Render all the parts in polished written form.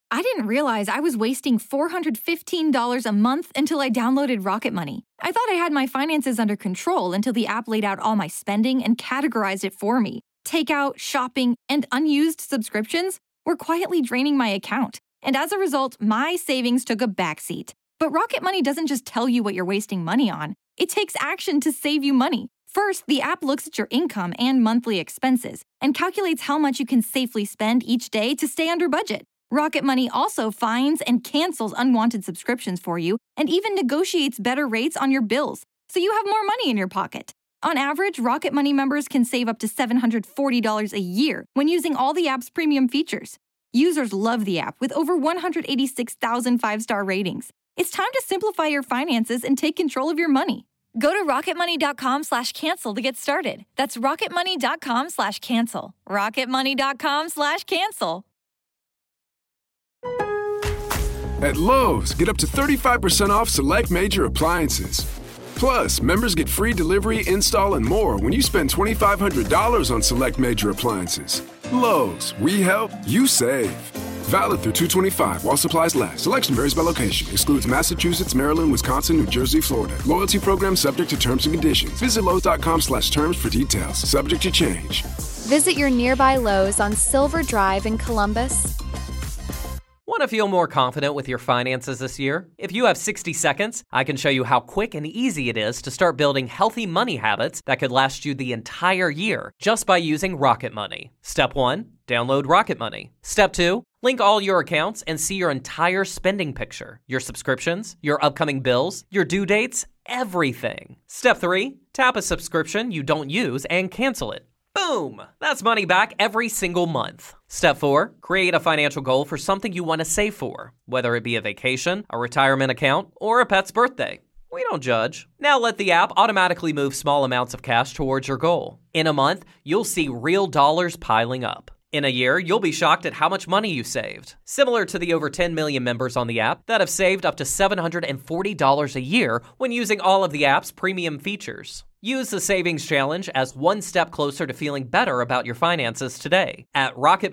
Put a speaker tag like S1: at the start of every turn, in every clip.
S1: I didn't realize I was wasting $415 a month until I downloaded Rocket Money. I thought I had my finances under control until the app laid out all my spending and categorized it for me. Takeout, shopping, and unused subscriptions were quietly draining my account. And as a result, my savings took a backseat. But Rocket Money doesn't just tell you what you're wasting money on. It takes action to save you money. First, the app looks at your income and monthly expenses and calculates how much you can safely spend each day to stay under budget. Rocket Money also finds and cancels unwanted subscriptions for you and even negotiates better rates on your bills, so you have more money in your pocket. On average, Rocket Money members can save up to $740 a year when using all the app's premium features. Users love the app with over 186,000 five-star ratings. It's time to simplify your finances and take control of your money. Go to rocketmoney.com/cancel to get started. That's rocketmoney.com/cancel. rocketmoney.com/cancel.
S2: At Lowe's, get up to 35% off select major appliances. Plus, members get free delivery, install, and more when you spend $2,500 on select major appliances. Lowe's, we help, you save. Valid through 2/25 while supplies last. Selection varies by location. Excludes Massachusetts, Maryland, Wisconsin, New Jersey, Florida. Loyalty program subject to terms and conditions. Visit Lowe's.com/terms for details. Subject to change.
S3: Visit your nearby Lowe's on Silver Drive in Columbus.
S4: Want to feel more confident with your finances this year? If you have 60 seconds, I can show you how quick and easy it is to start building healthy money habits that could last you the entire year just by using Rocket Money. Step 1, download Rocket Money. Step 2, link all your accounts and see your entire spending picture, your subscriptions, your upcoming bills, your due dates, everything. Step 3, tap a subscription you don't use and cancel it. Boom! That's money back every single month. Step 4, create a financial goal for something you want to save for, whether it be a vacation, a retirement account, or a pet's birthday. We don't judge. Now let the app automatically move small amounts of cash towards your goal. In a month, you'll see real dollars piling up. In a year, you'll be shocked at how much money you saved. Similar to the over 10 million members on the app that have saved up to $740 a year when using all of the app's premium features. Use the Savings Challenge as one step closer to feeling better about your finances today at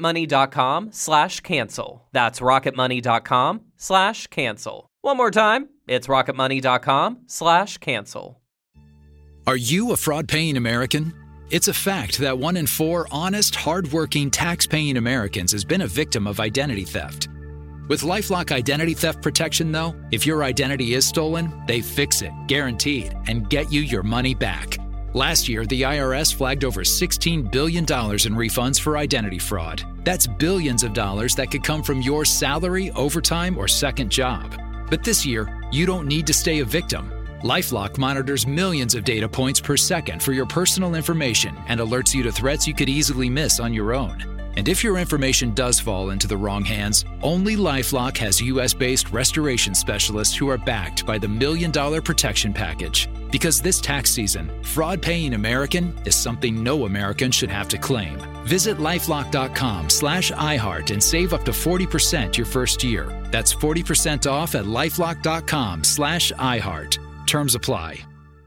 S4: rocketmoney.com/cancel. That's rocketmoney.com/cancel. One more time, it's rocketmoney.com/cancel.
S5: Are you a fraud-paying American? It's a fact that 1 in 4 honest, hard-working, tax-paying Americans has been a victim of identity theft. With LifeLock Identity Theft Protection, though, if your identity is stolen, they fix it, guaranteed, and get you your money back. Last year, the IRS flagged over $16 billion in refunds for identity fraud. That's billions of dollars that could come from your salary, overtime, or second job. But this year, you don't need to stay a victim. LifeLock monitors millions of data points per second for your personal information and alerts you to threats you could easily miss on your own. And if your information does fall into the wrong hands, only LifeLock has U.S.-based restoration specialists who are backed by the $1 Million Protection Package. Because this tax season, fraud-paying American is something no American should have to claim. Visit LifeLock.com/iHeart and save up to 40% your first year. That's 40% off at LifeLock.com/iHeart. Terms apply.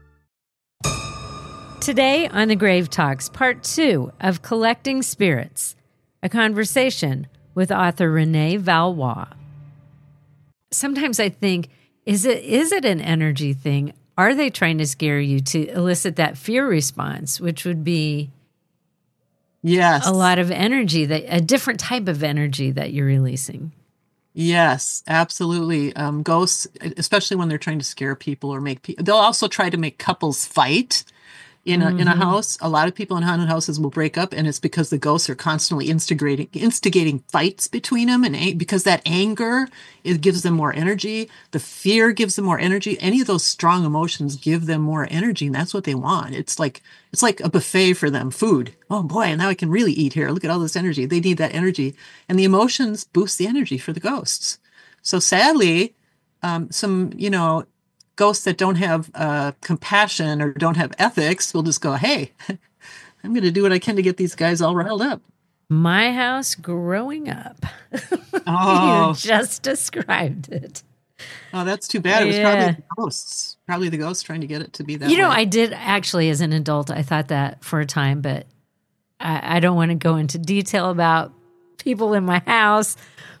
S6: Today on The Grave Talks, Part 2 of Collecting Spirits, a conversation with author Renee Valois. Sometimes I think, is it an energy thing? Are they trying to scare you to elicit that fear response, which would be
S7: yes,
S6: a lot of energy, a different type of energy that you're releasing?
S7: Yes, absolutely. Ghosts, especially when they're trying to scare people or make people, they'll also try to make couples fight. In a house, a lot of people in haunted houses will break up, and it's because the ghosts are constantly instigating fights between them, and because that anger, it gives them more energy. The fear gives them more energy. Any of those strong emotions give them more energy, and that's what they want. It's like a buffet for them, food. Oh boy, now I can really eat here. Look at all this energy. They need that energy, and the emotions boost the energy for the ghosts. So sadly, some ghosts that don't have compassion or don't have ethics will just go, hey, I'm going to do what I can to get these guys all riled up.
S6: My house growing up.
S7: Oh.
S6: You just described it.
S7: Oh, that's too bad. It was probably the ghosts. Probably the ghosts trying to get it to be that way.
S6: I did actually, as an adult, I thought that for a time, but I don't want to go into detail about people in my house.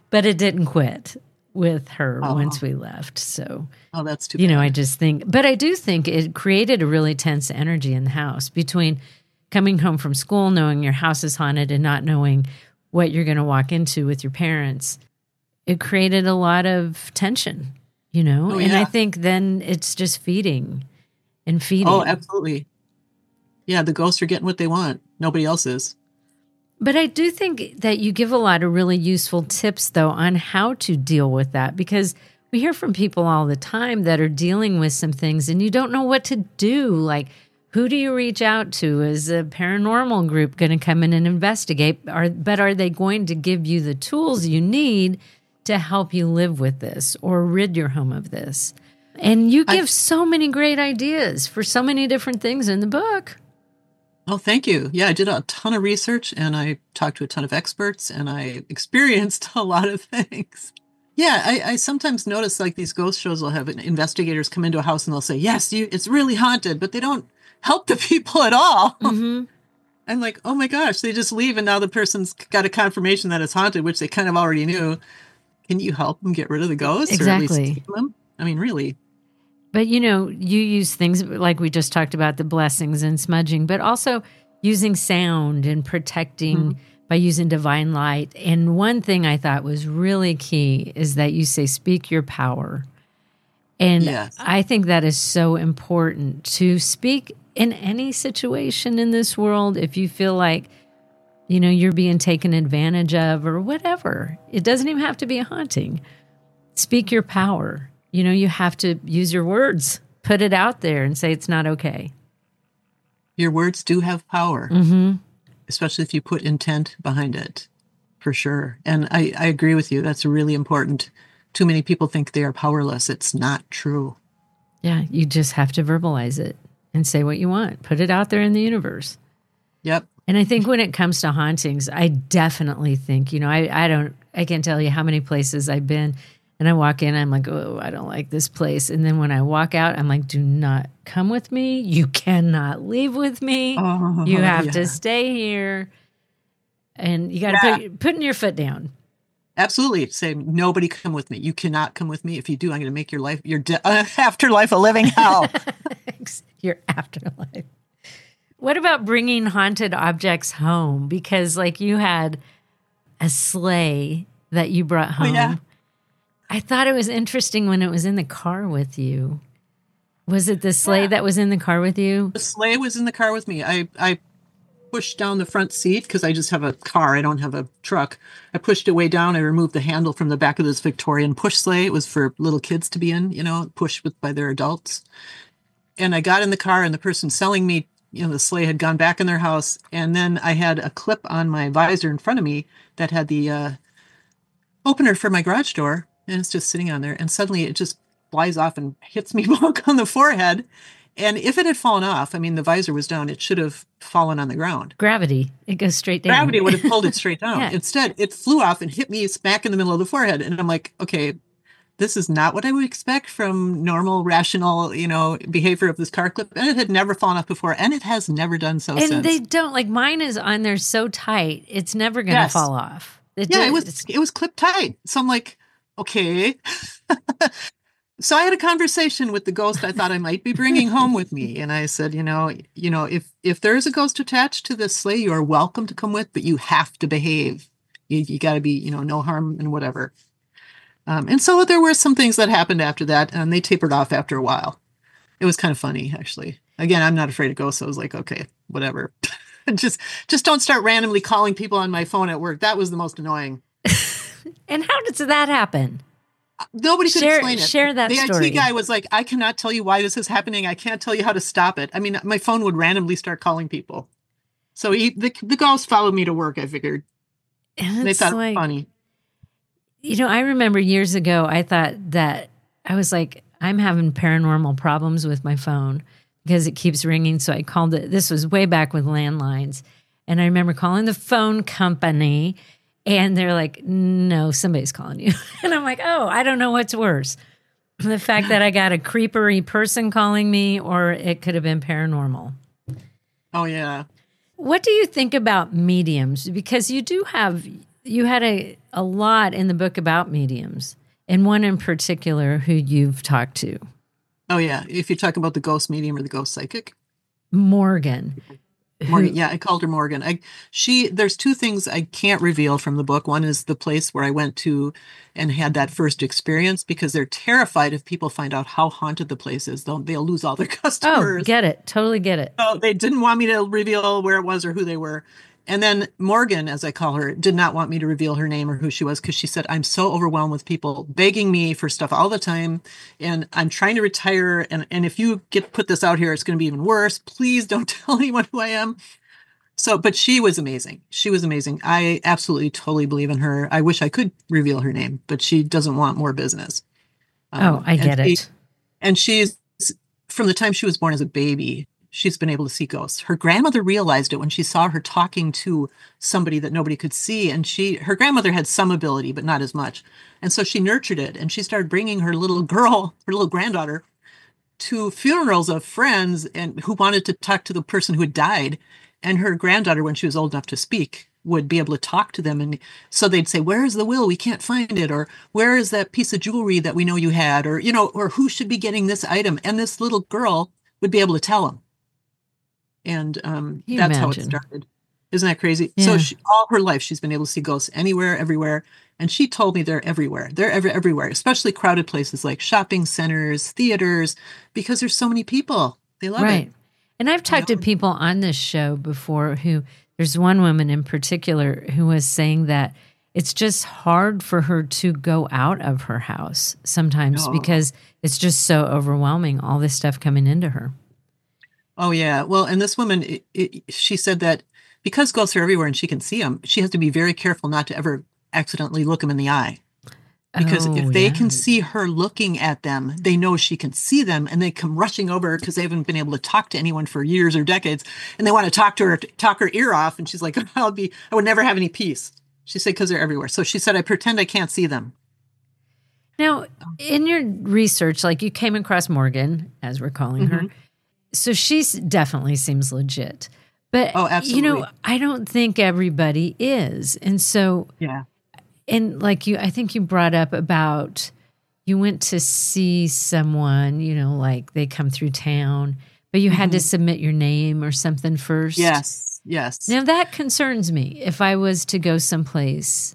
S6: But it didn't quit with her once we left. So,
S7: that's too bad.
S6: I just think, but I do think it created a really tense energy in the house between coming home from school, knowing your house is haunted and not knowing what you're going to walk into with your parents. It created a lot of tension, and I think then it's just feeding and feeding.
S7: Oh, absolutely. Yeah, the ghosts are getting what they want. Nobody else is.
S6: But I do think that you give a lot of really useful tips, though, on how to deal with that, because we hear from people all the time that are dealing with some things and you don't know what to do. Like, who do you reach out to? Is a paranormal group going to come in and investigate? But are they going to give you the tools you need to help you live with this or rid your home of this? And you give so many great ideas for so many different things in the book.
S7: Oh, thank you. Yeah, I did a ton of research and I talked to a ton of experts and I experienced a lot of things. Yeah, I sometimes notice like these ghost shows will have investigators come into a house and they'll say, yes, it's really haunted, but they don't help the people at all. Mm-hmm. I'm like, oh my gosh, they just leave and now the person's got a confirmation that it's haunted, which they kind of already knew. Can you help them get rid of the ghosts?
S6: Exactly.
S7: Or at least keep them? I mean, really.
S6: But, you use things like we just talked about, the blessings and smudging, but also using sound and protecting by using divine light. And one thing I thought was really key is that you say, speak your power. And yes. I think that is so important to speak in any situation in this world. If you feel like, you're being taken advantage of or whatever, it doesn't even have to be a haunting. Speak your power. You have to use your words, put it out there and say it's not okay.
S7: Your words do have power, especially if you put intent behind it, for sure. And I agree with you. That's really important. Too many people think they are powerless. It's not true.
S6: Yeah, you just have to verbalize it and say what you want. Put it out there in the universe.
S7: Yep.
S6: And I think when it comes to hauntings, I definitely think, I can't tell you how many places I've been. And I walk in, I'm like, oh, I don't like this place. And then when I walk out, I'm like, do not come with me. You cannot leave with me. Oh, you have to stay here. And you got to put your foot down.
S7: Absolutely. Say, nobody come with me. You cannot come with me. If you do, I'm going to make your life, your afterlife a living hell.
S6: Your afterlife. What about bringing haunted objects home? Because like you had a sleigh that you brought home. Oh, yeah. I thought it was interesting when it was in the car with you. Was it the sleigh that was in the car with you?
S7: The sleigh was in the car with me. I pushed down the front seat because I just have a car. I don't have a truck. I pushed it way down. I removed the handle from the back of this Victorian push sleigh. It was for little kids to be in, pushed by their adults. And I got in the car and the person selling me, the sleigh had gone back in their house. And then I had a clip on my visor in front of me that had the opener for my garage door. And it's just sitting on there. And suddenly it just flies off and hits me on the forehead. And if it had fallen off, the visor was down, it should have fallen on the ground.
S6: Gravity. It goes straight down.
S7: Gravity would have pulled it straight down. Yeah. Instead, it flew off and hit me smack in the middle of the forehead. And I'm like, okay, this is not what I would expect from normal, rational, behavior of this car clip. And it had never fallen off before. And it has never done so since.
S6: And they don't, like mine is on there so tight, it's never going to fall off.
S7: It was clipped tight. So I'm like, okay. So I had a conversation with the ghost I thought I might be bringing home with me. And I said, if there is a ghost attached to this sleigh, you are welcome to come with, but you have to behave. You got to be, no harm and whatever. And so there were some things that happened after that, and they tapered off after a while. It was kind of funny, actually. Again, I'm not afraid of ghosts. So I was like, okay, whatever. just don't start randomly calling people on my phone at work. That was the most annoying.
S6: And how does that happen?
S7: Nobody could explain it.
S6: Share that story.
S7: The IT guy was like, I cannot tell you why this is happening. I can't tell you how to stop it. My phone would randomly start calling people. So the ghost followed me to work, I figured. They thought it was funny.
S6: I remember years ago, I thought that I was like, I'm having paranormal problems with my phone because it keeps ringing. So I called it. This was way back with landlines. And I remember calling the phone company. And they're like, no, somebody's calling you. And I'm like, oh, I don't know what's worse. The fact that I got a creepery person calling me, or it could have been paranormal.
S7: Oh, yeah.
S6: What do you think about mediums? Because you do have you had a lot in the book about mediums, and one in particular who you've talked to.
S7: Oh, yeah. If you talk about the ghost medium or the ghost psychic.
S6: Morgan.
S7: Morgan, yeah, I called her Morgan. There's two things I can't reveal from the book. One is the place where I went to and had that first experience, because they're terrified if people find out how haunted the place is. They'll lose all their customers.
S6: Oh, get it. Totally get it.
S7: So they didn't want me to reveal where it was or who they were. And then Morgan, as I call her, did not want me to reveal her name or who she was, because she said, I'm so overwhelmed with people begging me for stuff all the time. And I'm trying to retire. And if you put this out here, it's going to be even worse. Please don't tell anyone who I am. So, but she was amazing. She was amazing. I absolutely, totally believe in her. I wish I could reveal her name, but she doesn't want more business.
S6: I get it.
S7: And she's, from the time she was born as a baby, she's been able to see ghosts. Her grandmother realized it when she saw her talking to somebody that nobody could see. And her grandmother had some ability, but not as much. And so she nurtured it. And she started bringing her little granddaughter, to funerals of friends and who wanted to talk to the person who had died. And her granddaughter, when she was old enough to speak, would be able to talk to them. And so they'd say, where is the will? We can't find it. Or where is that piece of jewelry that we know you had? Or, or who should be getting this item? And this little girl would be able to tell them. And that's how it started. Isn't that crazy?
S6: Yeah.
S7: So all her life, she's been able to see ghosts anywhere, everywhere. And she told me they're everywhere. They're everywhere, especially crowded places like shopping centers, theaters, because there's so many people. They love it.
S6: And I've talked to people on this show before there's one woman in particular who was saying that it's just hard for her to go out of her house sometimes because it's just so overwhelming, all this stuff coming into her.
S7: Oh, yeah. Well, and this woman, she said that because ghosts are everywhere and she can see them, she has to be very careful not to ever accidentally look them in the eye. Because if they can see her looking at them, they know she can see them, and they come rushing over because they haven't been able to talk to anyone for years or decades. And they want to talk to her, talk her ear off. And she's like, I would never have any peace. She said, because they're everywhere. So she said, I pretend I can't see them.
S6: Now, in your research, like you came across Morgan, as we're calling her. So she definitely seems legit. But,
S7: absolutely.
S6: I don't think everybody is. And so, and like I think you brought up about you went to see someone, like they come through town, but you had to submit your name or something first.
S7: Yes.
S6: Now that concerns me. If I was to go someplace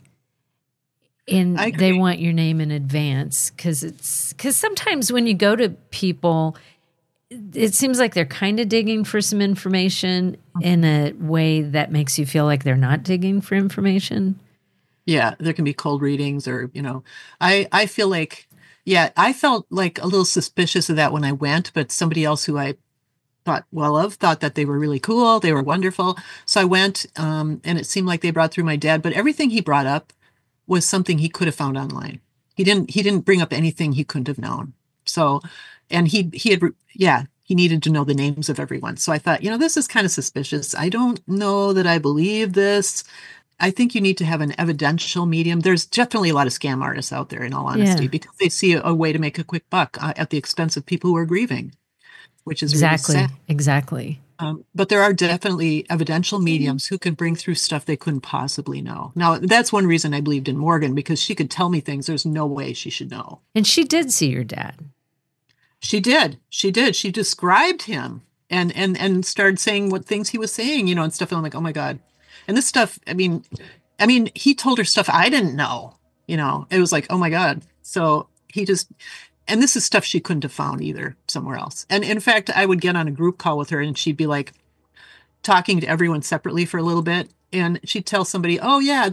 S6: and they want your name in advance, because sometimes when you go to people, it seems like they're kind of digging for some information in a way that makes you feel like they're not digging for information.
S7: Yeah, there can be cold readings or, I feel like, I felt like a little suspicious of that when I went, but somebody else who I thought well of thought that they were really cool. They were wonderful. So I went, and it seemed like they brought through my dad, but everything he brought up was something he could have found online. He didn't bring up anything he couldn't have known. So, and he needed to know the names of everyone. So I thought, this is kind of suspicious. I don't know that I believe this. I think you need to have an evidential medium. There's definitely a lot of scam artists out there, in all honesty, because they see a way to make a quick buck at the expense of people who are grieving, which is really sad.
S6: Exactly.
S7: But there are definitely evidential mediums who can bring through stuff they couldn't possibly know. Now, that's one reason I believed in Morgan, because she could tell me things there's no way she should know.
S6: And she did see your dad.
S7: She did. She described him and started saying what things he was saying, and stuff. And I'm like, oh my God. And this stuff, I mean, he told her stuff I didn't know, it was like, oh my God. So and this is stuff she couldn't have found either somewhere else. And in fact, I would get on a group call with her and she'd be like talking to everyone separately for a little bit. And she'd tell somebody, oh yeah,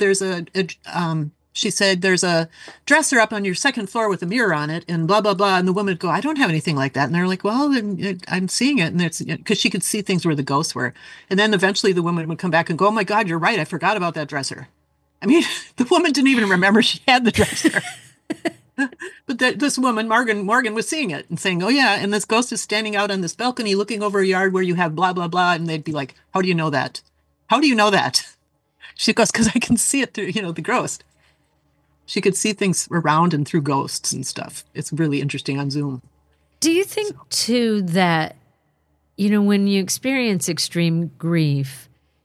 S7: she said, there's a dresser up on your second floor with a mirror on it and blah, blah, blah. And the woman would go, I don't have anything like that. And they're like, well, I'm seeing it. And it's because she could see things where the ghosts were. And then eventually the woman would come back and go, oh my God, you're right. I forgot about that dresser. I mean, the woman didn't even remember she had the dresser. But this woman, Morgan was seeing it and saying, oh yeah. And this ghost is standing out on this balcony looking over a yard where you have blah, blah, blah. And they'd be like, how do you know that? How do you know that? She goes, because I can see it through, the ghost. She could see things around and through ghosts and stuff. It's really interesting on Zoom.
S6: Do you think, too, that, when you experience extreme grief,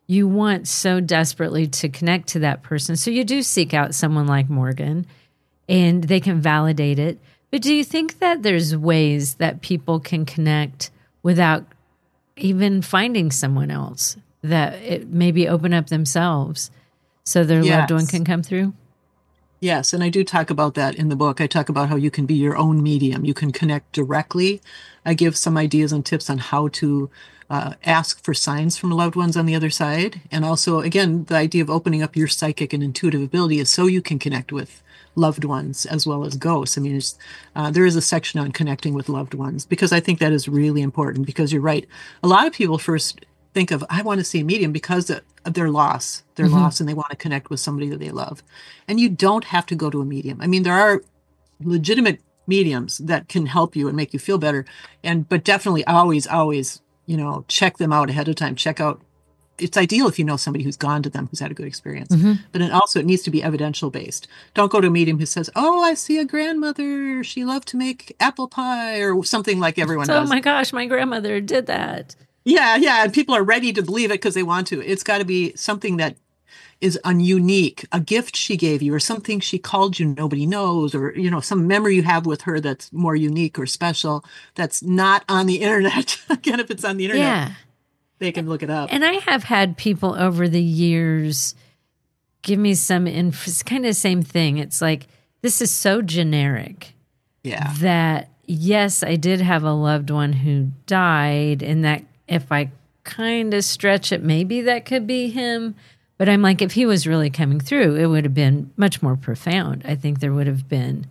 S6: you want so desperately to connect to that person. So you do seek out someone like Morgan, and they can validate it. But do you think that there's ways that people can connect without even finding someone else, that it maybe open up themselves so their loved one can come through?
S7: Yes, and I do talk about that in the book. I talk about how you can be your own medium. You can connect directly. I give some ideas and tips on how to ask for signs from loved ones on the other side. And also, again, the idea of opening up your psychic and intuitive ability is so you can connect with loved ones as well as ghosts. I mean, there is a section on connecting with loved ones, because I think that is really important, because you're right. A lot of people first think of, I want to see a medium because of their loss, and they want to connect with somebody that they love. And you don't have to go to a medium. I mean, there are legitimate mediums that can help you and make you feel better. But definitely always, check them out ahead of time. Check out, it's ideal if you know somebody who's gone to them, who's had a good experience. But it needs to be evidential based. Don't go to a medium who says, oh, I see a grandmother, she loved to make apple pie, or something like everyone does.
S6: Oh my gosh, my grandmother did that.
S7: Yeah. And people are ready to believe it because they want to. It's got to be something that is unique, a gift she gave you, or something she called you nobody knows, or, some memory you have with her that's more unique or special, that's not on the internet. Again, if it's on the internet, they can look it up.
S6: And I have had people over the years give me some info. It's kind of the same thing. It's like, this is so generic that, yes, I did have a loved one who died, and that if I kind of stretch it, maybe that could be him. But I'm like, if he was really coming through, it would have been much more profound. I think there would have been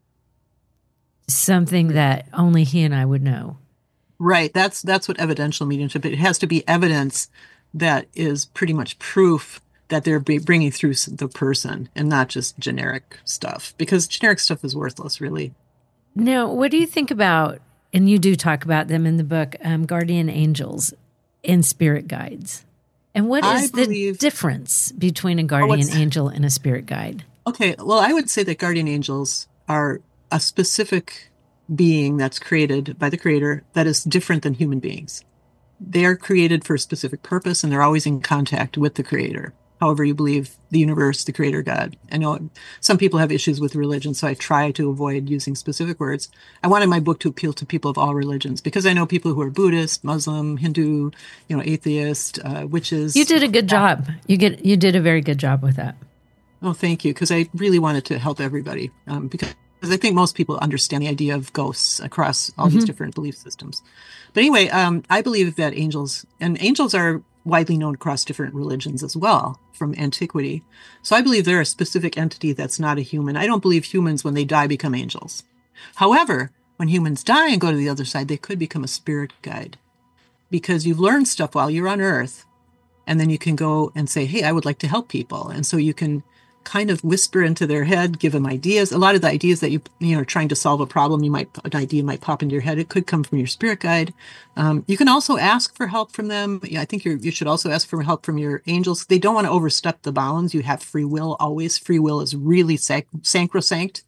S6: something that only he and I would know.
S7: Right. That's what evidential mediumship. It has to be evidence that is pretty much proof that they're bringing through the person, and not just generic stuff, because generic stuff is worthless, really.
S6: Now, what do you think about, and you do talk about them in the book, guardian angels and spirit guides? And what is the difference between a guardian angel and a spirit guide? Okay,
S7: well, I would say that guardian angels are a specific being that's created by the Creator that is different than human beings. They are created for a specific purpose, and they're always in contact with the Creator. However you believe, the universe, the Creator, God. I know some people have issues with religion, so I try to avoid using specific words. I wanted my book to appeal to people of all religions, because I know people who are Buddhist, Muslim, Hindu, atheist, witches.
S6: You did a good job. You did a very good job with that.
S7: Oh, thank you, because I really wanted to help everybody, because I think most people understand the idea of ghosts across all these different belief systems. But anyway, I believe that angels are widely known across different religions as well, from antiquity. So I believe they're a specific entity that's not a human. I don't believe humans, when they die, become angels. However, when humans die and go to the other side, they could become a spirit guide, because you've learned stuff while you're on Earth, and then you can go and say, hey, I would like to help people. And so you can kind of whisper into their head, give them ideas. A lot of the ideas that you're trying to solve a problem, an idea might pop into your head. It could come from your spirit guide. You can also ask for help from them. I think you should also ask for help from your angels. They don't want to overstep the bounds. You have free will always. Free will is really sacrosanct.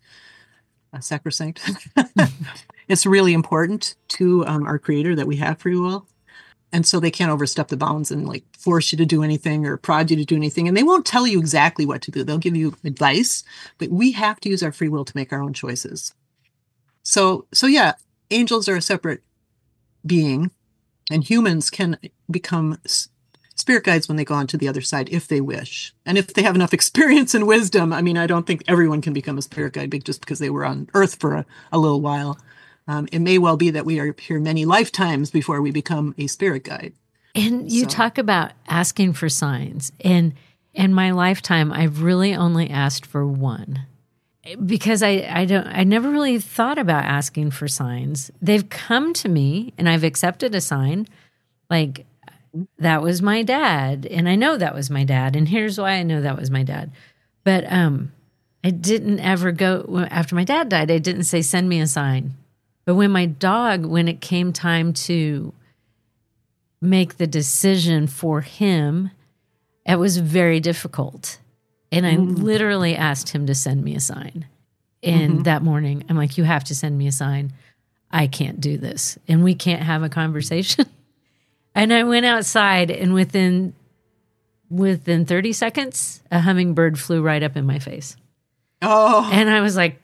S7: It's really important to our Creator that we have free will. And so they can't overstep the bounds and force you to do anything or prod you to do anything. And they won't tell you exactly what to do. They'll give you advice, but we have to use our free will to make our own choices. So yeah, angels are a separate being, and humans can become spirit guides when they go on to the other side, if they wish. And if they have enough experience and wisdom. I mean, I don't think everyone can become a spirit guide just because they were on Earth for a little while. It may well be that we are here many lifetimes before we become a spirit guide.
S6: And you talk about asking for signs. And in my lifetime, I've really only asked for one, because I never really thought about asking for signs. They've come to me, and I've accepted a sign, like that was my dad, and I know that was my dad, and here's why I know that was my dad. But I didn't ever go after my dad died. I didn't say send me a sign. But when it came time to make the decision for him, it was very difficult. And I literally asked him to send me a sign. And that morning, I'm like, you have to send me a sign. I can't do this. And we can't have a conversation. And I went outside, and within within 30 seconds, a hummingbird flew right up in my face.
S7: Oh.
S6: And I was like,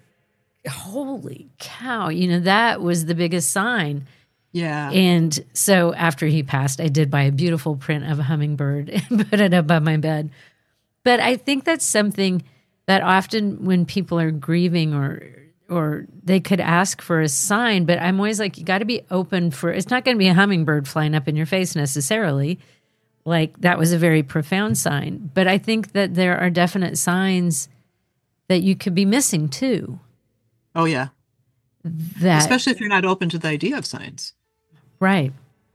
S6: holy cow, that was the biggest sign.
S7: Yeah.
S6: And so after he passed, I did buy a beautiful print of a hummingbird and put it above my bed. But I think that's something that often when people are grieving or they could ask for a sign, but I'm always like, you got to be open for, it's not going to be a hummingbird flying up in your face necessarily. Like that was a very profound sign. But I think that there are definite signs that you could be missing too.
S7: Oh, yeah. Especially if you're not open to the idea of signs.
S6: Right.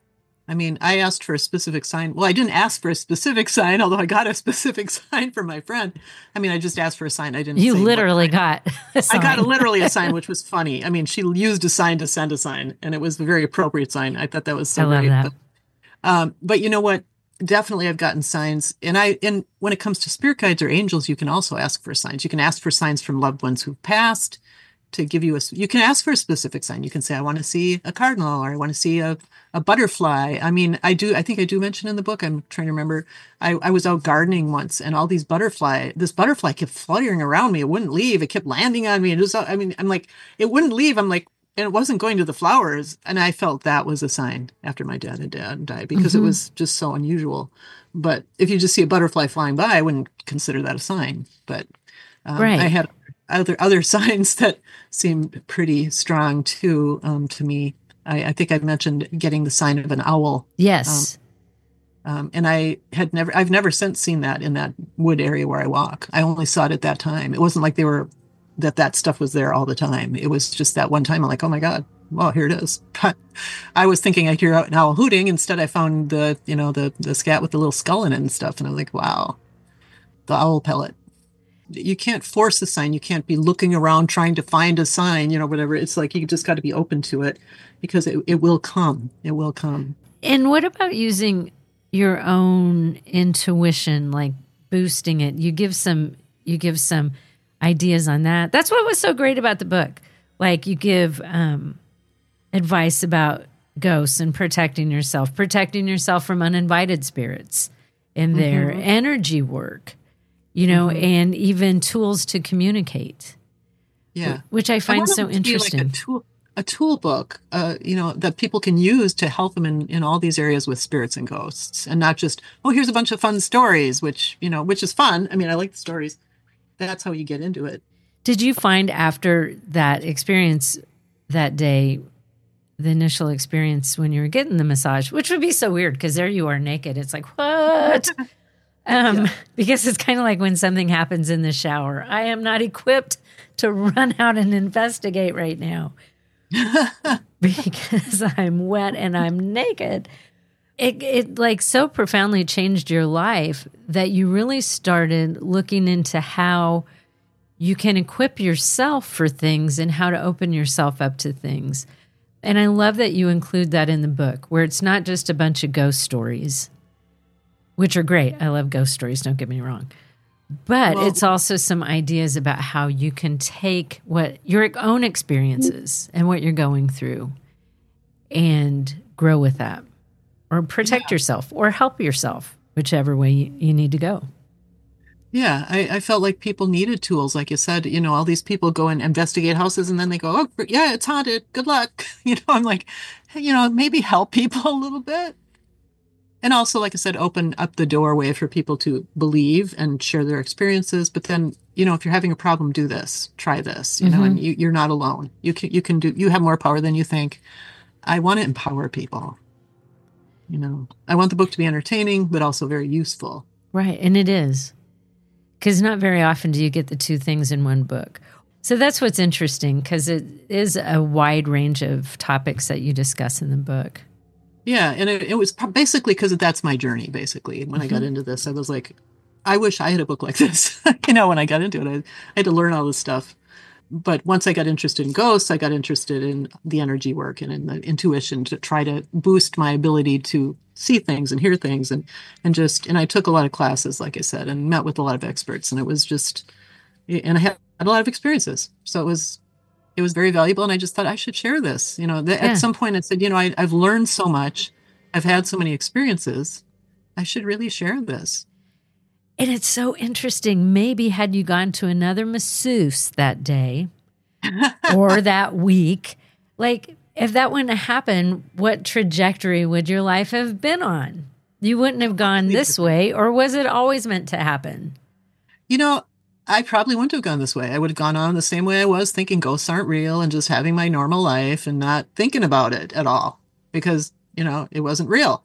S7: I mean, I asked for a specific sign. Well, I didn't ask for a specific sign, although I got a specific sign from my friend. I mean, I just asked for a sign. I didn't.
S6: You literally got a sign.
S7: I got literally a sign, which was funny. I mean, she used a sign to send a sign, and it was a very appropriate sign. I thought that was so great.
S6: I love
S7: that. But you know what? Definitely, I've gotten signs. And when it comes to spirit guides or angels, you can also ask for signs. You can ask for signs from loved ones who've passed to give you you can ask for a specific sign. You can say, I want to see a cardinal, or I want to see a butterfly. I mean, I think I do mention in the book, I'm trying to remember, I was out gardening once and all these this butterfly kept fluttering around me. It wouldn't leave. It kept landing on me. And I'm like, it wouldn't leave. I'm like, and it wasn't going to the flowers. And I felt that was a sign after my dad had died, because it was just so unusual. But if you just see a butterfly flying by, I wouldn't consider that a sign. But
S6: right.
S7: I had other signs that seemed pretty strong too, to me. I think I mentioned getting the sign of an owl.
S6: Yes.
S7: And I've never since seen that in that wood area where I walk. I only saw it at that time. It wasn't like that stuff was there all the time. It was just that one time. I'm like, oh my God, well, here it is. But I was thinking I'd hear an owl hooting. Instead, I found the scat with the little skull in it and stuff. And I'm like, wow, the owl pellet. You can't force a sign. You can't be looking around trying to find a sign, whatever. It's like you just got to be open to it, because it will come. It will come.
S6: And what about using your own intuition, like boosting it? You give some ideas on that. That's what was so great about the book. Like you give advice about ghosts and protecting yourself from uninvited spirits in their energy work. And even tools to communicate.
S7: Yeah.
S6: Which I find so interesting.
S7: Like a tool book, that people can use to help them in all these areas with spirits and ghosts, and not just, here's a bunch of fun stories, which is fun. I mean, I like the stories. That's how you get into it.
S6: Did you find after that experience that day, the initial experience when you were getting the massage, which would be so weird because there you are naked. It's like, what? Because it's kind of like when something happens in the shower. I am not equipped to run out and investigate right now because I'm wet and I'm naked. It like so profoundly changed your life that you really started looking into how you can equip yourself for things and how to open yourself up to things. And I love that you include that in the book, where it's not just a bunch of ghost stories, which are great. I love ghost stories, don't get me wrong. But it's also some ideas about how you can take what your own experiences and what you're going through and grow with that, or protect yourself or help yourself, whichever way you need to go.
S7: Yeah, I felt like people needed tools. Like you said, all these people go and investigate houses and then they go, oh, yeah, it's haunted. Good luck. I'm like, maybe help people a little bit. And also, like I said, open up the doorway for people to believe and share their experiences. But then, if you're having a problem, do this, try this, and you're not alone. You have more power than you think. I want to empower people. I want the book to be entertaining, but also very useful.
S6: Right. And it is. Because not very often do you get the two things in one book. So that's what's interesting, because it is a wide range of topics that you discuss in the book.
S7: Yeah, and it was basically because that's my journey, basically. When I got into this, I was like, I wish I had a book like this. When I got into it, I had to learn all this stuff. But once I got interested in ghosts, I got interested in the energy work and in the intuition to try to boost my ability to see things and hear things. And I took a lot of classes, like I said, and met with a lot of experts. And it was and I had a lot of experiences. So it was very valuable, and I just thought I should share this. At some point I said, I've learned so much. I've had so many experiences. I should really share this.
S6: And it's so interesting. Maybe had you gone to another masseuse that day or that week, like if that wouldn't have happened, what trajectory would your life have been on? You wouldn't have gone this way, or was it always meant to happen?
S7: I probably wouldn't have gone this way. I would have gone on the same way I was, thinking ghosts aren't real and just having my normal life and not thinking about it at all because, it wasn't real.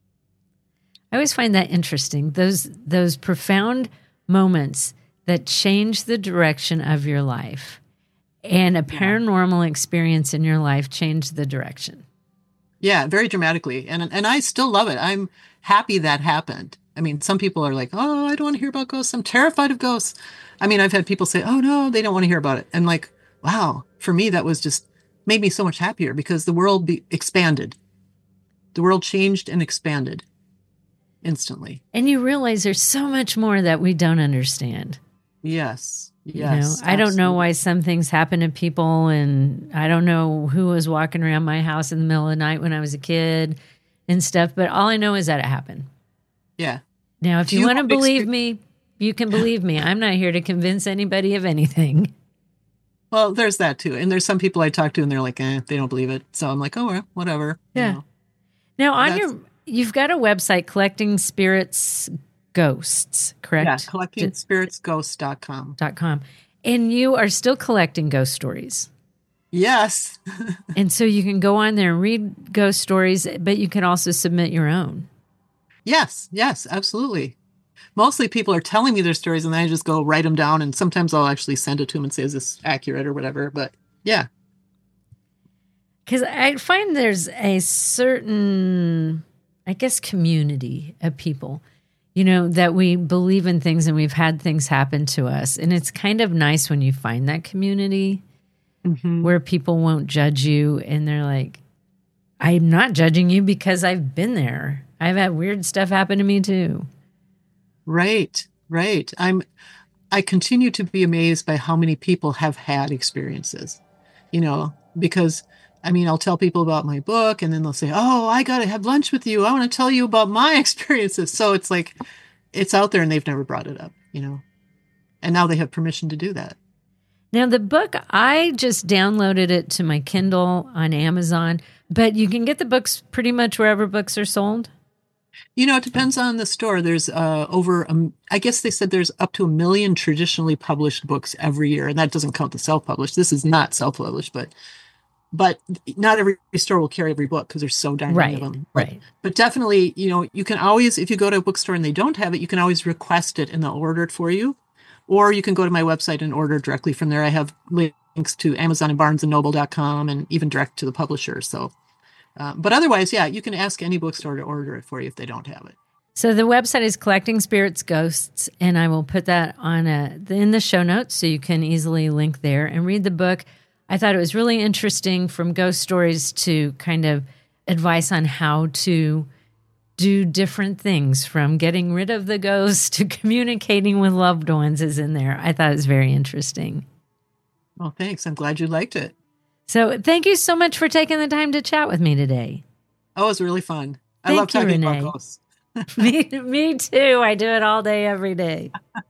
S6: I always find that interesting. Those profound moments that change the direction of your life, and a paranormal experience in your life changed the direction.
S7: Yeah, very dramatically. And I still love it. I'm happy that happened. I mean, some people are like, oh, I don't want to hear about ghosts. I'm terrified of ghosts. I mean, I've had people say, oh, no, they don't want to hear about it. And like, wow, for me, that was just made me so much happier because the world expanded. The world changed and expanded instantly.
S6: And you realize there's so much more that we don't understand.
S7: Yes. Yes.
S6: I don't know why some things happen to people, and I don't know who was walking around my house in the middle of the night when I was a kid and stuff, but all I know is that it happened.
S7: Yeah.
S6: Now, if you want to believe me, you can believe me. I'm not here to convince anybody of anything.
S7: Well, there's that too. And there's some people I talk to and they're like, they don't believe it. So I'm like, oh, well, whatever.
S6: Yeah. Now, you've got a website, Collecting Spirits Ghosts, correct?
S7: Yeah, collectingspiritsghosts.com.
S6: And you are still collecting ghost stories.
S7: Yes.
S6: And so you can go on there and read ghost stories, but you can also submit your own.
S7: Yes, absolutely. Mostly people are telling me their stories and then I just go write them down, and sometimes I'll actually send it to them and say, is this accurate or whatever? But yeah.
S6: Because I find there's a certain, I guess, community of people, that we believe in things and we've had things happen to us. And it's kind of nice when you find that community where people won't judge you and they're like, I'm not judging you because I've been there. I've had weird stuff happen to me too.
S7: Right. I continue to be amazed by how many people have had experiences, because I'll tell people about my book and then they'll say, oh, I got to have lunch with you. I want to tell you about my experiences. So it's like, it's out there and they've never brought it up, and now they have permission to do that.
S6: Now, the book, I just downloaded it to my Kindle on Amazon, but you can get the books pretty much wherever books are sold.
S7: It depends on the store. There's I guess they said there's up to 1 million traditionally published books every year. And that doesn't count the self-published. This is not self-published, but not every store will carry every book because there's so darn many of them.
S6: Right.
S7: But definitely, you can always, if you go to a bookstore and they don't have it, you can always request it and they'll order it for you. Or you can go to my website and order directly from there. I have links to Amazon and BarnesandNoble.com and even direct to the publisher. So, but otherwise, yeah, you can ask any bookstore to order it for you if they don't have it.
S6: So the website is Collecting Spirits Ghosts, and I will put that on in the show notes so you can easily link there and read the book. I thought it was really interesting, from ghost stories to kind of advice on how to do different things, from getting rid of the ghosts to communicating with loved ones is in there. I thought it was very interesting.
S7: Well, thanks. I'm glad you liked it.
S6: So thank you so much for taking the time to chat with me today.
S7: Oh, it was really fun. I love talking about ghosts.
S6: Me too. I do it all day, every day.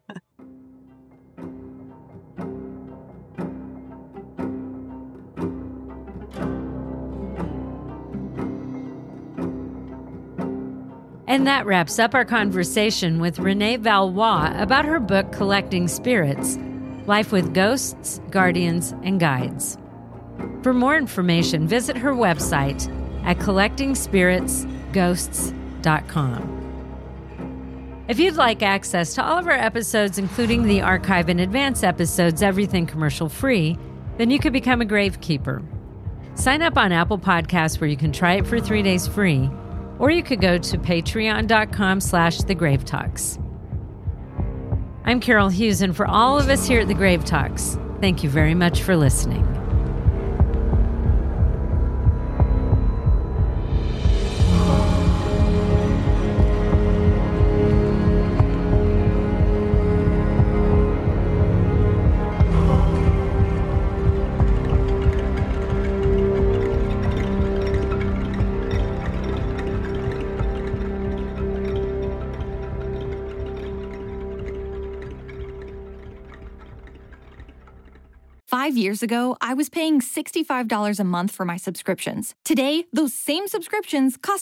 S6: And that wraps up our conversation with Renee Valois about her book, Collecting Spirits, Life with Ghosts, Guardians, and Guides. For more information, visit her website at collectingspiritsghosts.com. If you'd like access to all of our episodes, including the archive and advance episodes, everything commercial free, then you could become a gravekeeper. Sign up on Apple Podcasts, where you can try it for 3 days free, or you could go to patreon.com/thegravetalks. I'm Carol Hughes, and for all of us here at The Grave Talks, thank you very much for listening.
S1: 5 years ago, I was paying $65 a month for my subscriptions. Today, those same subscriptions cost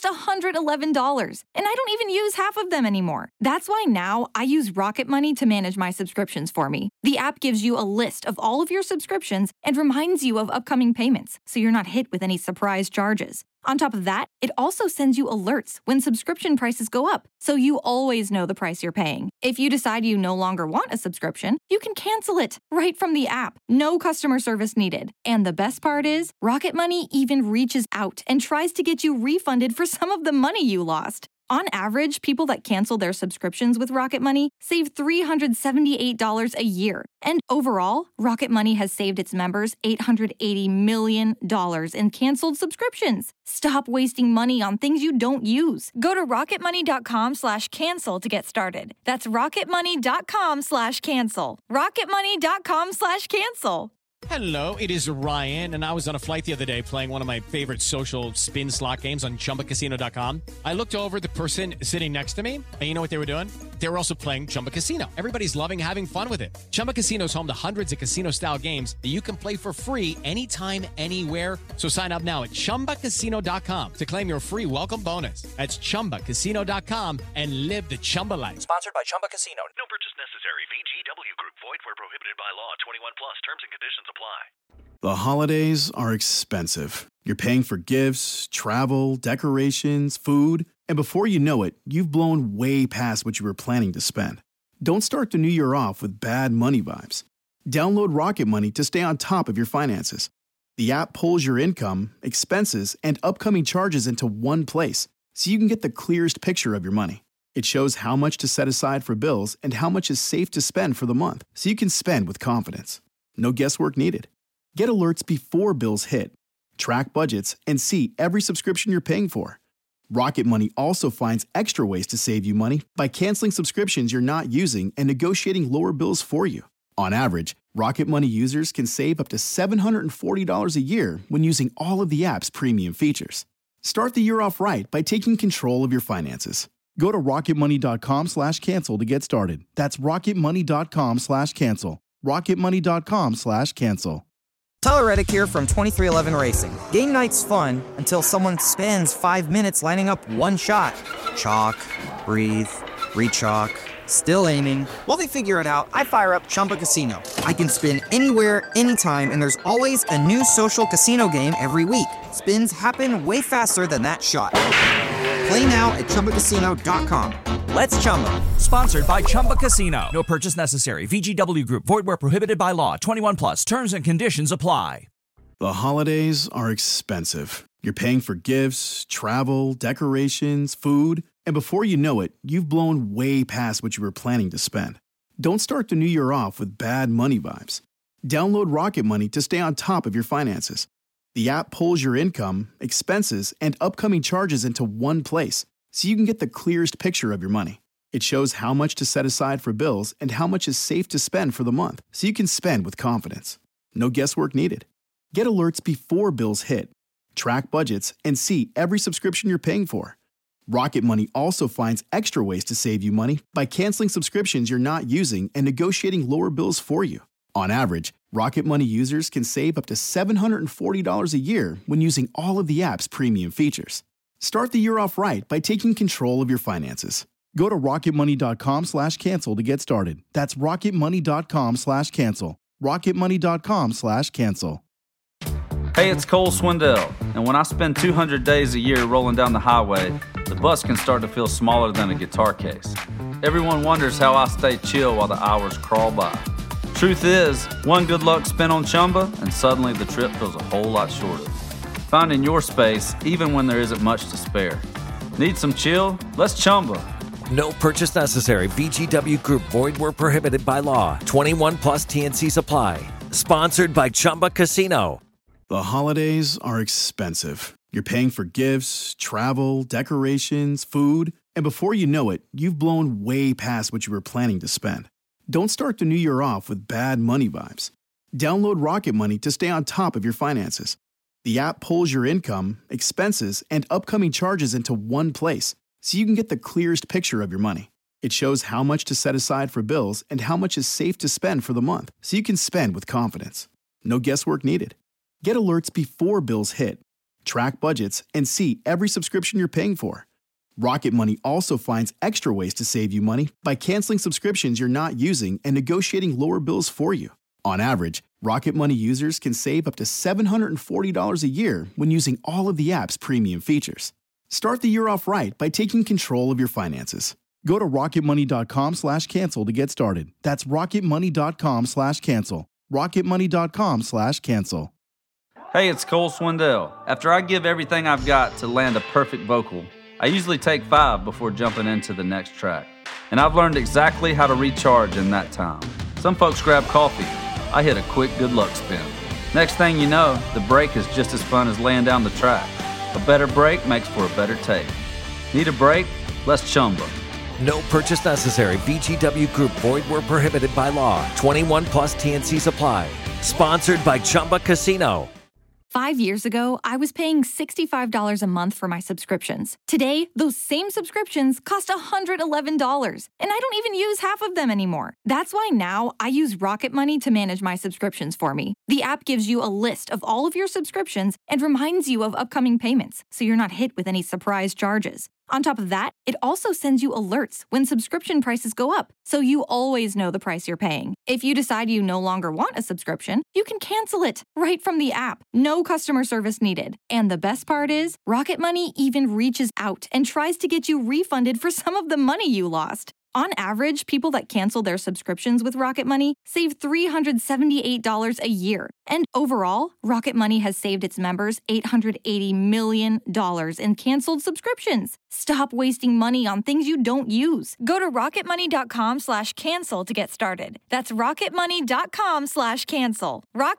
S1: $111, and I don't even use half of them anymore. That's why now I use Rocket Money to manage my subscriptions for me. The app gives you a list of all of your subscriptions and reminds you of upcoming payments, so you're not hit with any surprise charges. On top of that, it also sends you alerts when subscription prices go up, so you always know the price you're paying. If you decide you no longer want a subscription, you can cancel it right from the app. No customer service needed. And the best part is, Rocket Money even reaches out and tries to get you refunded for some of the money you lost. On average, people that cancel their subscriptions with Rocket Money save $378 a year. And overall, Rocket Money has saved its members $880 million in canceled subscriptions. Stop wasting money on things you don't use. Go to rocketmoney.com/cancel to get started. That's rocketmoney.com/cancel. rocketmoney.com/cancel.
S8: Hello, it is Ryan, and I was on a flight the other day playing one of my favorite social spin slot games on ChumbaCasino.com. I looked over at the person sitting next to me, and you know what they were doing? They were also playing Chumba Casino. Everybody's loving having fun with it. Chumba Casino is home to hundreds of casino-style games that you can play for free anytime, anywhere. So sign up now at ChumbaCasino.com to claim your free welcome bonus. That's ChumbaCasino.com and live the Chumba life.
S9: Sponsored by Chumba Casino.
S10: No purchase necessary. VGW Group. Void where prohibited by law. 21 plus. Terms and conditions apply.
S11: The holidays are expensive. You're paying for gifts, travel, decorations, food, and before you know it, you've blown way past what you were planning to spend. Don't start the new year off with bad money vibes. Download Rocket Money to stay on top of your finances. The app pulls your income, expenses, and upcoming charges into one place, so you can get the clearest picture of your money. It shows how much to set aside for bills and how much is safe to spend for the month, so you can spend with confidence. No guesswork needed. Get alerts before bills hit, track budgets, and see every subscription you're paying for. Rocket Money also finds extra ways to save you money by canceling subscriptions you're not using and negotiating lower bills for you. On average, Rocket Money users can save up to $740 a year when using all of the app's premium features. Start the year off right by taking control of your finances. Go to rocketmoney.com/cancel to get started. That's rocketmoney.com/cancel. rocketmoney.com/cancel.
S9: Tyler Reddick here from 23XI Racing. Game night's fun until someone spends 5 minutes lining up one shot. Chalk, breathe, re-chalk, still aiming. While they figure it out, I fire up Chumba Casino. I can spin anywhere, anytime, and there's always a new social casino game every week. Spins happen way faster than that shot. Play now at ChumbaCasino.com. Let's Chumba.
S12: Sponsored by Chumba Casino. No purchase necessary. VGW Group. Void where prohibited by law. 21 plus. Terms and conditions apply.
S11: The holidays are expensive. You're paying for gifts, travel, decorations, food, and before you know it, you've blown way past what you were planning to spend. Don't start the new year off with bad money vibes. Download Rocket Money to stay on top of your finances. The app pulls your income, expenses, and upcoming charges into one place, so you can get the clearest picture of your money. It shows how much to set aside for bills and how much is safe to spend for the month, so you can spend with confidence. No guesswork needed. Get alerts before bills hit, track budgets, and see every subscription you're paying for. Rocket Money also finds extra ways to save you money by canceling subscriptions you're not using and negotiating lower bills for you. On average, Rocket Money users can save up to $740 a year when using all of the app's premium features. Start the year off right by taking control of your finances. Go to rocketmoney.com/cancel to get started. That's rocketmoney.com/cancel. rocketmoney.com/cancel.
S13: Hey, it's Cole Swindell, and when I spend 200 days a year rolling down the highway, the bus can start to feel smaller than a guitar case. Everyone wonders how I stay chill while the hours crawl by. Truth is, one good luck spin on Chumba, and suddenly the trip feels a whole lot shorter. Finding your space, even when there isn't much to spare. Need some chill? Let's Chumba.
S14: No purchase necessary. VGW Group. Void where prohibited by law. 21 plus TNCs apply. Sponsored by Chumba Casino.
S11: The holidays are expensive. You're paying for gifts, travel, decorations, food, and before you know it, you've blown way past what you were planning to spend. Don't start the new year off with bad money vibes. Download Rocket Money to stay on top of your finances. The app pulls your income, expenses, and upcoming charges into one place, so you can get the clearest picture of your money. It shows how much to set aside for bills and how much is safe to spend for the month, so you can spend with confidence. No guesswork needed. Get alerts before bills hit. Track budgets and see every subscription you're paying for. Rocket Money also finds extra ways to save you money by canceling subscriptions you're not using and negotiating lower bills for you. On average, Rocket Money users can save up to $740 a year when using all of the app's premium features. Start the year off right by taking control of your finances. Go to rocketmoney.com/cancel to get started. That's rocketmoney.com/cancel. rocketmoney.com/cancel.
S13: Hey, it's Cole Swindell. After I give everything I've got to land a perfect vocal, I usually take 5 before jumping into the next track. And I've learned exactly how to recharge in that time. Some folks grab coffee. I hit a quick good luck spin. Next thing you know, the break is just as fun as laying down the track. A better break makes for a better take. Need a break? Let's Chumba.
S14: No purchase necessary. VGW Group. Void where prohibited by law. 21 plus TNCs apply. Sponsored by Chumba Casino.
S1: 5 years ago, I was paying $65 a month for my subscriptions. Today, those same subscriptions cost $111, and I don't even use half of them anymore. That's why now I use Rocket Money to manage my subscriptions for me. The app gives you a list of all of your subscriptions and reminds you of upcoming payments, so you're not hit with any surprise charges. On top of that, it also sends you alerts when subscription prices go up, so you always know the price you're paying. If you decide you no longer want a subscription, you can cancel it right from the app. No customer service needed. And the best part is, Rocket Money even reaches out and tries to get you refunded for some of the money you lost. On average, people that cancel their subscriptions with Rocket Money save $378 a year. And overall, Rocket Money has saved its members $880 million in canceled subscriptions. Stop wasting money on things you don't use. Go to rocketmoney.com/cancel to get started. That's rocketmoney.com/cancel.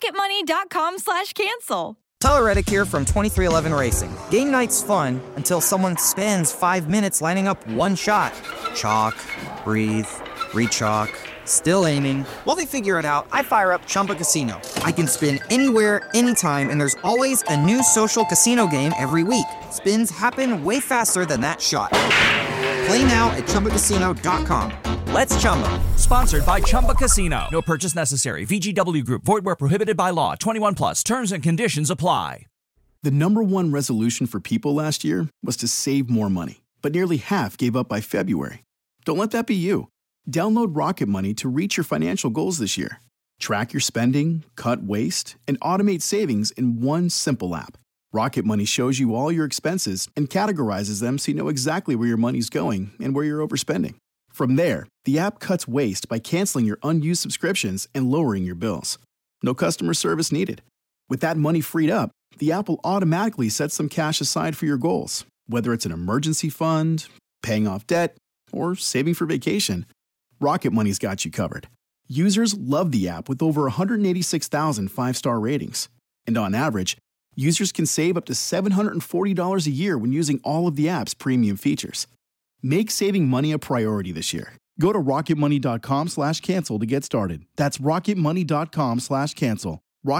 S1: rocketmoney.com/cancel.
S9: Tyler Reddick here from 2311 Racing. Game night's fun until someone spends 5 minutes lining up one shot. Chalk, breathe, rechalk, still aiming. While they figure it out, I fire up Chumba Casino. I can spin anywhere, anytime, and there's always a new social casino game every week. Spins happen way faster than that shot. Play now at ChumbaCasino.com. Let's Chumba.
S12: Sponsored by Chumba Casino. No purchase necessary. VGW Group. Void where prohibited by law. 21 plus. Terms and conditions apply.
S11: The number one resolution for people last year was to save more money, but nearly half gave up by February. Don't let that be you. Download Rocket Money to reach your financial goals this year. Track your spending, cut waste, and automate savings in one simple app. Rocket Money shows you all your expenses and categorizes them so you know exactly where your money's going and where you're overspending. From there, the app cuts waste by canceling your unused subscriptions and lowering your bills. No customer service needed. With that money freed up, the app will automatically set some cash aside for your goals, whether it's an emergency fund, paying off debt, or saving for vacation. Rocket Money's got you covered. Users love the app with over 186,000 five-star ratings. And on average, users can save up to $740 a year when using all of the app's premium features. Make saving money a priority this year. Go to rocketmoney.com/cancel to get started. That's rocketmoney.com/cancel.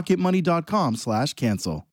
S11: rocketmoney.com/cancel.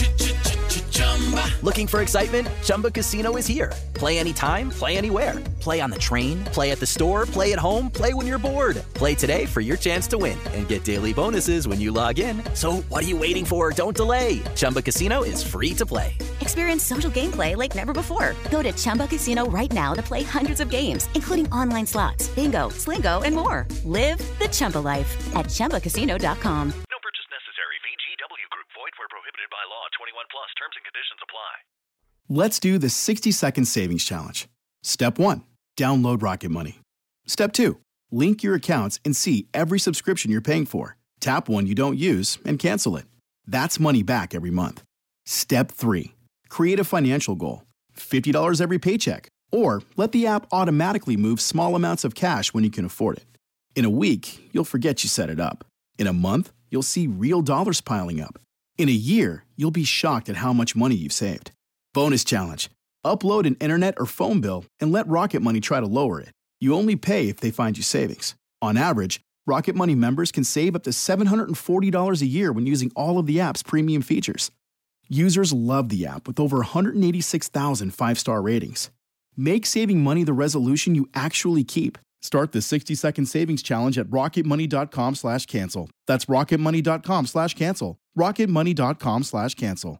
S15: Looking for excitement? Chumba Casino is here. Play anytime, play anywhere. Play on the train, play at the store, play at home, play when you're bored. Play today for your chance to win and get daily bonuses when you log in. So what are you waiting for? Don't delay. Chumba Casino is free to play.
S16: Experience social gameplay like never before. Go to Chumba Casino right now to play hundreds of games, including online slots, bingo, Slingo, and more. Live the Chumba life at ChumbaCasino.com.
S10: No purchase necessary. VGW Group. Void where prohibited by law. 21 plus. Terms and conditions apply.
S11: Let's do the 60-second savings challenge. Step 1, download Rocket Money. Step 2, link your accounts and see every subscription you're paying for. Tap one you don't use and cancel it. That's money back every month. Step 3, create a financial goal. $50 every paycheck. Or let the app automatically move small amounts of cash when you can afford it. In a week, you'll forget you set it up. In a month, you'll see real dollars piling up. In a year, you'll be shocked at how much money you've saved. Bonus challenge. Upload an internet or phone bill and let Rocket Money try to lower it. You only pay if they find you savings. On average, Rocket Money members can save up to $740 a year when using all of the app's premium features. Users love the app with over 186,000 five-star ratings. Make saving money the resolution you actually keep. Start the 60-second savings challenge at rocketmoney.com/cancel. That's rocketmoney.com/cancel. rocketmoney.com/cancel.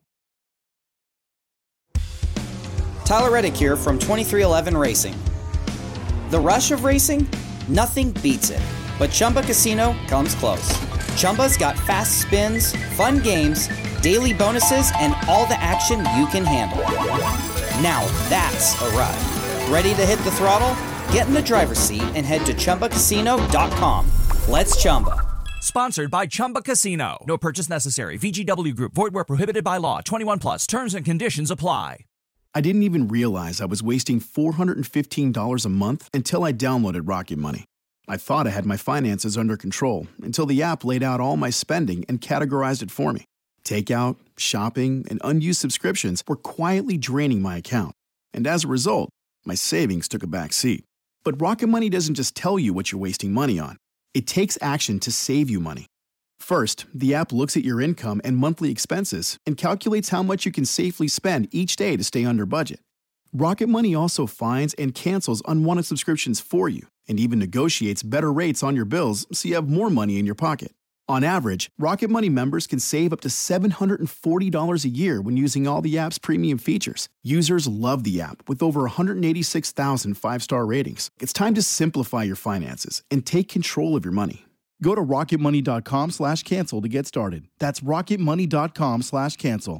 S9: Tyler Reddick here from 2311 Racing. The rush of racing? Nothing beats it. But Chumba Casino comes close. Chumba's got fast spins, fun games, daily bonuses, and all the action you can handle. Now that's a ride. Ready to hit the throttle? Get in the driver's seat and head to ChumbaCasino.com. Let's Chumba.
S12: Sponsored by Chumba Casino. No purchase necessary. VGW Group. Void where prohibited by law. 21 plus. Terms and conditions apply.
S11: I didn't even realize I was wasting $415 a month until I downloaded Rocket Money. I thought I had my finances under control until the app laid out all my spending and categorized it for me. Takeout, shopping, and unused subscriptions were quietly draining my account. And as a result, my savings took a back seat. But Rocket Money doesn't just tell you what you're wasting money on. It takes action to save you money. First, the app looks at your income and monthly expenses and calculates how much you can safely spend each day to stay under budget. Rocket Money also finds and cancels unwanted subscriptions for you and even negotiates better rates on your bills so you have more money in your pocket. On average, Rocket Money members can save up to $740 a year when using all the app's premium features. Users love the app with over 186,000 five-star ratings. It's time to simplify your finances and take control of your money. Go to rocketmoney.com/cancel to get started. That's rocketmoney.com/cancel.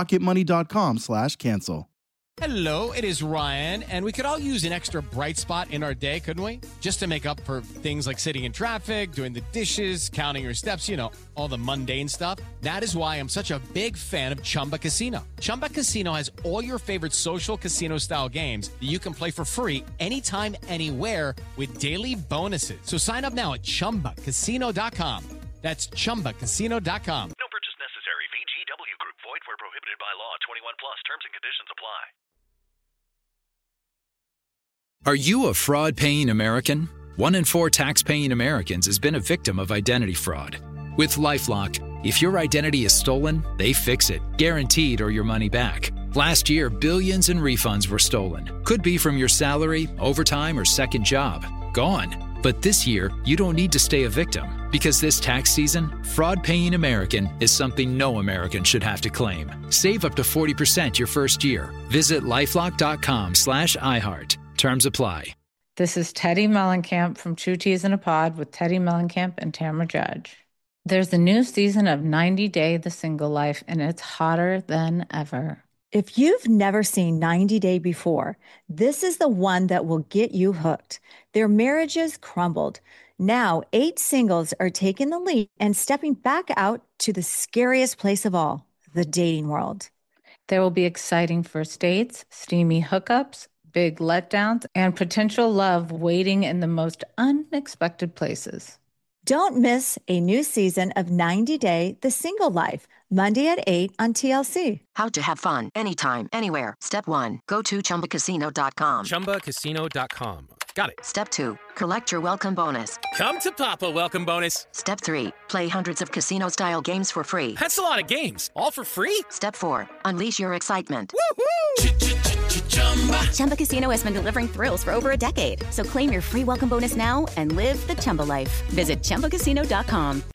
S11: rocketmoney.com/cancel.
S8: Hello, it is Ryan, and we could all use an extra bright spot in our day, couldn't we? Just to make up for things like sitting in traffic, doing the dishes, counting your steps, you know, all the mundane stuff. That is why I'm such a big fan of Chumba Casino. Chumba Casino has all your favorite social casino-style games that you can play for free anytime, anywhere with daily bonuses. So sign up now at ChumbaCasino.com. That's ChumbaCasino.com.
S10: No purchase necessary. VGW Group. Void where prohibited by law. 21 plus. Terms and conditions apply.
S5: Are you a fraud-paying American? 1 in 4 tax-paying Americans has been a victim of identity fraud. With LifeLock, if your identity is stolen, they fix it, guaranteed, or your money back. Last year, billions in refunds were stolen. Could be from your salary, overtime, or second job. Gone. But this year, you don't need to stay a victim, because this tax season, fraud-paying American is something no American should have to claim. Save up to 40% your first year. Visit lifelock.com/iHeart. Terms apply.
S17: This is Teddy Mellencamp from Two Teas in a Pod with Teddy Mellencamp and Tamara Judge. There's a new season of 90 Day The Single Life, and it's hotter than ever.
S18: If you've never seen 90 Day before, this is the one that will get you hooked. Their marriages crumbled. Now, 8 singles are taking the lead and stepping back out to the scariest place of all, the dating world.
S17: There will be exciting first dates, steamy hookups, big letdowns, and potential love waiting in the most unexpected places.
S18: Don't miss a new season of 90 Day The Single Life, Monday at 8 on TLC.
S19: How to have fun anytime, anywhere. Step 1, go to ChumbaCasino.com.
S20: ChumbaCasino.com. Got it.
S19: Step 2, collect your welcome bonus.
S20: Come to Papa welcome bonus.
S19: Step 3, play hundreds of casino-style games for free.
S20: That's a lot of games. All for free?
S19: Step 4, unleash your excitement.
S16: Woohoo! Chumba Casino has been delivering thrills for over a decade. So claim your free welcome bonus now and live the Chumba life. Visit ChumbaCasino.com.